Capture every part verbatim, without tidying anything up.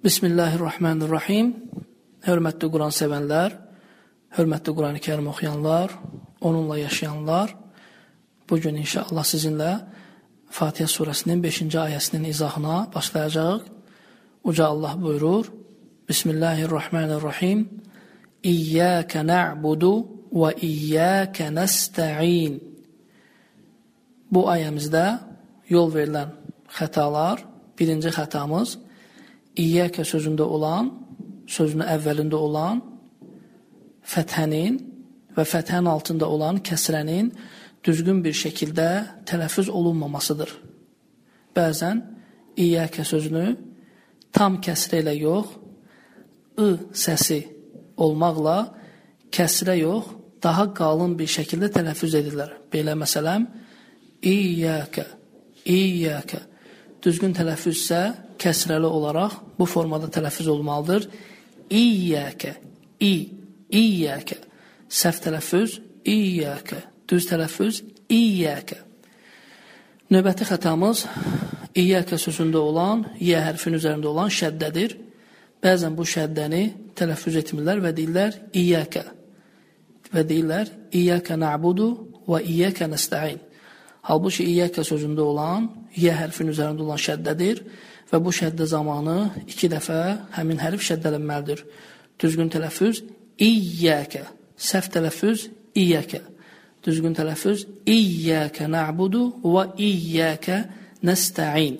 Bismillahirrahmanirrahim. Hörmətli Quran sevənlər, hörmətli Quran-ı Kərim oxuyanlar, onunla yaşayanlar, bugün inşallah sizinlə Fatihə surəsinin beşinci ayəsinin izahına başlayacaq. Uca Allah buyurur, Bismillahirrahmanirrahim. İyyəkə na'budu və iyyəkə nəstə'in. Bu ayəmizdə yol verilən xətalar, birinci xətamız, İyyəkə sözündə olan, sözünün əvvəlində olan fəthənin və fəthənin altında olan kəsrənin düzgün bir şəkildə tələffüz olunmamasıdır. Bəzən İyyəkə sözünü tam kəsrə ilə yox, ı səsi olmaqla kəsrə yox, daha qalın bir şəkildə tələffüz edirlər. Belə məsələn, İyyəkə, İyyəkə. Düzgün tələffüz isə kəsrəli olaraq bu formada tələffüz olmalıdır. İyyəkə, İ, İyyəkə. Səhv tələffüz, İyyəkə. Düz tələffüz, İyyəkə. Növbəti xətamız, İyyəkə sözündə olan, Yə hərfinin üzərində olan şəddədir. Bəzən bu şəddəni tələffüz etmirlər və deyirlər İyyəkə. Və deyirlər İyyəkə na'budu və İyyəkə nəstə'in. Halbuki İyyəkə sözündə olan, Yə hərfinin üzərində olan şəddədir və bu şəddə zamanı iki dəfə həmin hərf şəddələnməlidir. Düzgün tələffüz İyyəkə. Səhv tələffüz İyyəkə. Düzgün tələffüz İyyəkə na'budu və İyyəkə nəstə'in.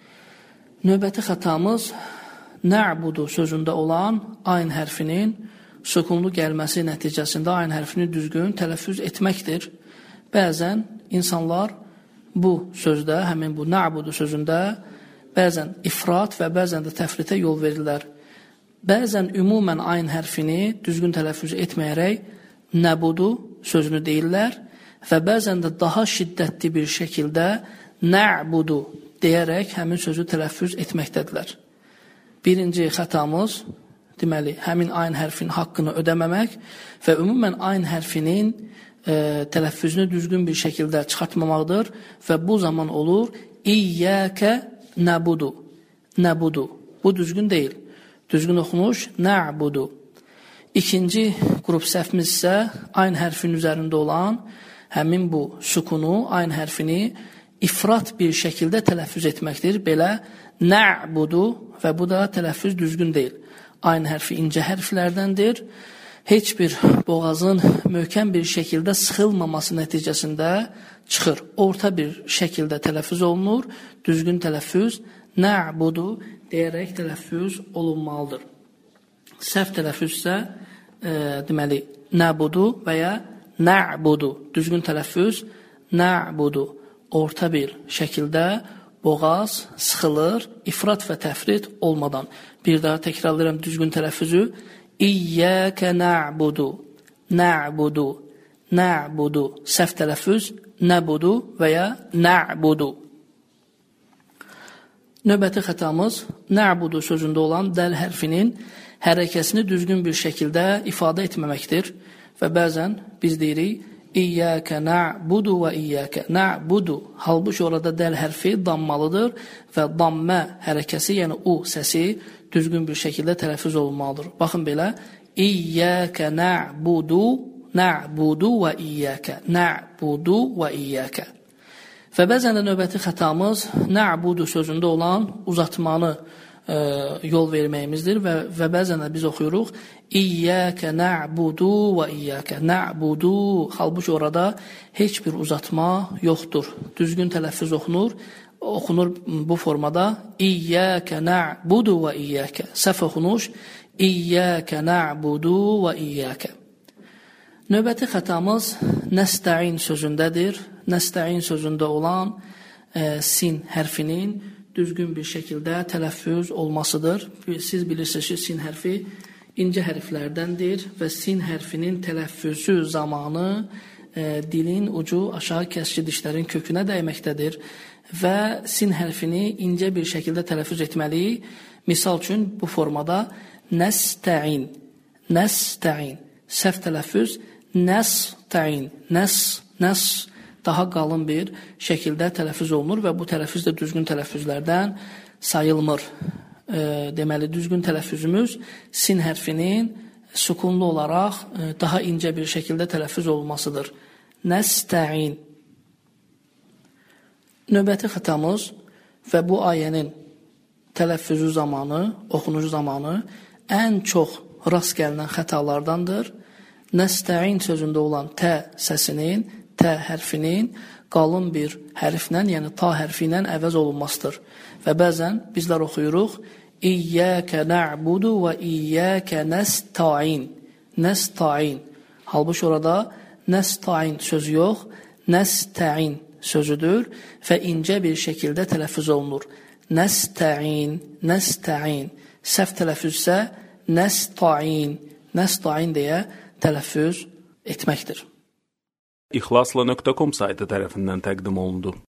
Növbəti xətamız na'budu sözündə olan ayn hərfinin sükunlu gəlməsi nəticəsində ayn hərfini düzgün tələffüz etməkdir. Bəzən insanlar bu sözdə, həmin bu na'budu sözündə bəzən ifrat və bəzən də təfritə yol verirlər. Bəzən ümumən ayn hərfini düzgün tələffüz etməyərək nəbudu sözünü deyirlər və bəzən də daha şiddətli bir şəkildə na'budu deyərək həmin sözü tələffüz etməkdədirlər. Birinci xətamız, deməli, həmin ayn hərfinin haqqını ödəməmək və ümumən ayn hərfinin E, tələffüzünü düzgün bir şəkildə çıxartmamaqdır və bu zaman olur İyyəkə nəbudu. Nəbudu. Bu düzgün deyil. Düzgün oxunuş nə'budu. İkinci qrup səhvimiz isə ayn hərfinin üzərində olan həmin bu sukunu, ayn hərfini ifrat bir şəkildə tələffüz etməkdir. Belə nə'budu və bu da tələffüz düzgün deyil. Ayn hərfi incə hərflərdəndir. Heç bir boğazın möhkəm bir şəkildə sıxılmaması nəticəsində çıxır. Orta bir şəkildə tələffüz olunur. Düzgün tələffüz na'budu deyərək tələffüz olunmalıdır. Səhv tələffüz isə e, deməli nəbudu və ya na'budu. Düzgün tələffüz na'budu. Orta bir şəkildə boğaz sıxılır, ifrat və təfrit olmadan. Bir daha təkrarlayıram düzgün tələffüzü. İyyəkə na'budu, na'budu, na'budu. Səhv tələffüz nəbudu və ya na'budu. Növbəti xətamız na'budu sözündə olan dəl hərfinin hərəkəsini düzgün bir şəkildə ifadə etməməkdir və bəzən biz deyirik İyyəkə na'budu və iyyəkə na'budu. Halbuki orada dəl hərfi dammalıdır və dammə hərəkəsi, yəni u səsi düzgün bir şəkildə tələffüz olunmalıdır. Baxın belə, İyyəkə na'budu, na'budu və iyyəkə, na'budu və iyyəkə. Və bəzən də növbəti xətamız na'budu sözündə olan uzatmanı e, yol verməyimizdir və, və bəzən də biz oxuyuruq İyyəkə na'budu və iyyəkə, na'budu. Halbuki orada heç bir uzatma yoxdur. Düzgün tələffüz oxunur. Oxunur bu formada İyyəkə na'budu və iyyəkə. Səhv oxunuş İyyəkə na'budu və iyyəkə. Növbəti xətamız nəstə'in sözündədir. Nəstə'in sözündə olan e, sin hərfinin düzgün bir şəkildə tələffüz olmasıdır. Siz bilirsiniz ki, sin hərfi incə hərflərdəndir və sin hərfinin tələffüzü zamanı e, dilin ucu aşağı kəskin dişlərin kökünə dəyməkdədir və sin hərfini incə bir şəkildə tələffüz etməliyik. Misal üçün bu formada nəstə'in, nəstə'in. Səhv tələffüz nəstə'in, nəs, nəs daha qalın bir şəkildə tələffüz olunur və bu tələffüz də düzgün tələffüzlərdən sayılmır. e, deməli düzgün tələffüzümüz sin hərfinin sukunlu olaraq e, daha incə bir şəkildə tələffüz olunmasıdır. Nəstəin. Növbəti xətamız və bu ayənin tələffüzü zamanı, oxunucu zamanı ən çox rast gəlinən xətalardandır. Nəstəin sözündə olan tə səsinin, tə hərfinin qalın bir hərflə, yəni ta hərfi ilə əvəz olunmasıdır. Və bəzən bizlər oxuyuruq İyyəkə na'budu və iyyəkə nəstəin. Nəstəin. Halbuki orada nəstəin sözü yox, nəstəin sözüdür və incə bir şəkildə tələffüz olunur. Nəstəin, nəstəin. Səhv tələffüz isə nəstəin, nəstəin deyə tələffüz etməkdir. İxlasla nöqtə com saytı tərəfindən təqdim olundu.